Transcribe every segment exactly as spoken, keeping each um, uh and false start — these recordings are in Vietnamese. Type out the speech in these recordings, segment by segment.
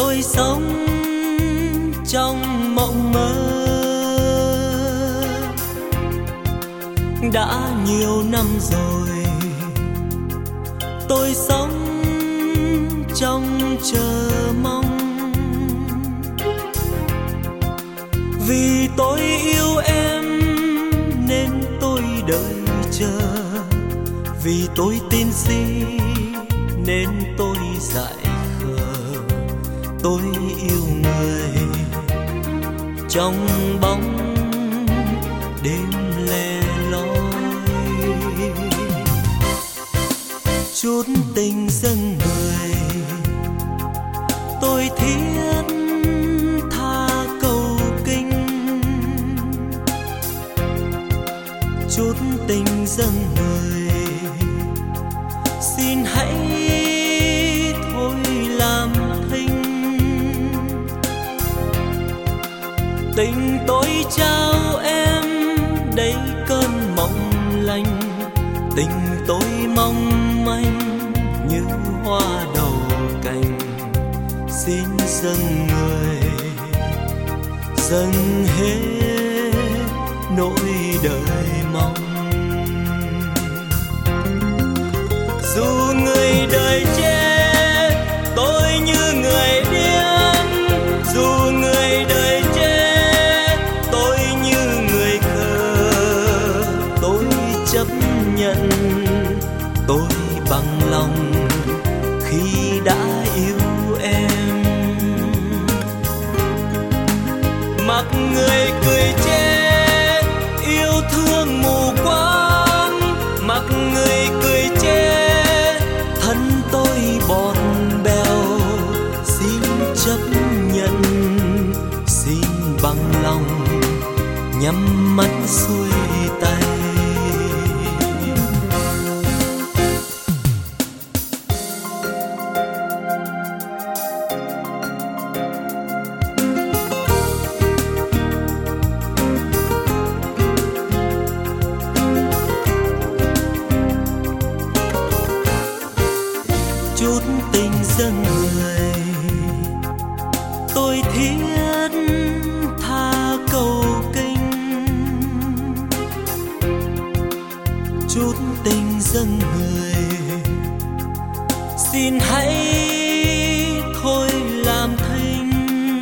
tôi sống trong mộng mơ. Đã nhiều năm rồi tôi sống trong chờ mong, vì tôi yêu em nên tôi đợi chờ, vì tôi tin si nên tôi dại khờ. Tôi yêu người trong bóng đêm le lói, chút tình dâng người tôi thiết tha cầu kinh, chút tình dâng người xin hãy thôi làm thinh. Tình tôi trao em đây cơn mộng lành, tình tôi mong manh như hoa đầu cành. Xin dâng người dâng hết nỗi đời mong. Dù người đời chê tôi như người điên, dù người đời chê tôi như người khờ, tôi chấp nhận, tôi bằng lòng khi đã yêu em. Mặc người cười chê yêu thương mù quáng, mặc người cười chê thân tôi bọt bèo. Xin chấp nhận, xin bằng lòng nhắm mắt xuôi tay. Chút tình dâng người tôi thiết tha cầu kinh, chút tình dâng người xin hãy thôi làm thinh.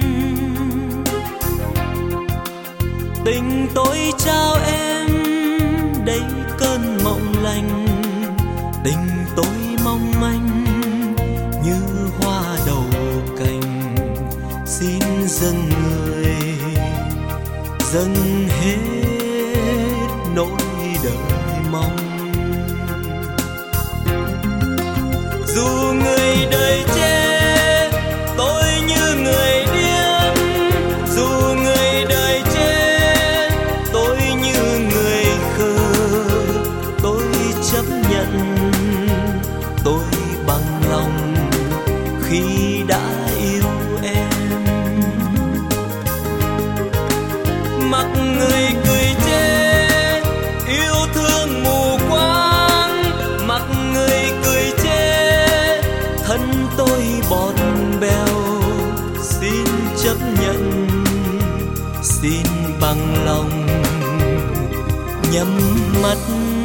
Tình tôi trao em đây cơn mộng lành, tình tôi mong manh như hoa đầu cành. Xin dâng người dâng hết nỗi đời mong. Dù người đời chê tôi như người điên, dù người đời chê tôi như người khờ, tôi chấp nhận, tôi bằng lòng khi đã yêu em. Mặc người cười chê yêu thương mù quáng, mặc người cười chê thân tôi bọt bèo. Xin chấp nhận, xin bằng lòng nhắm mắt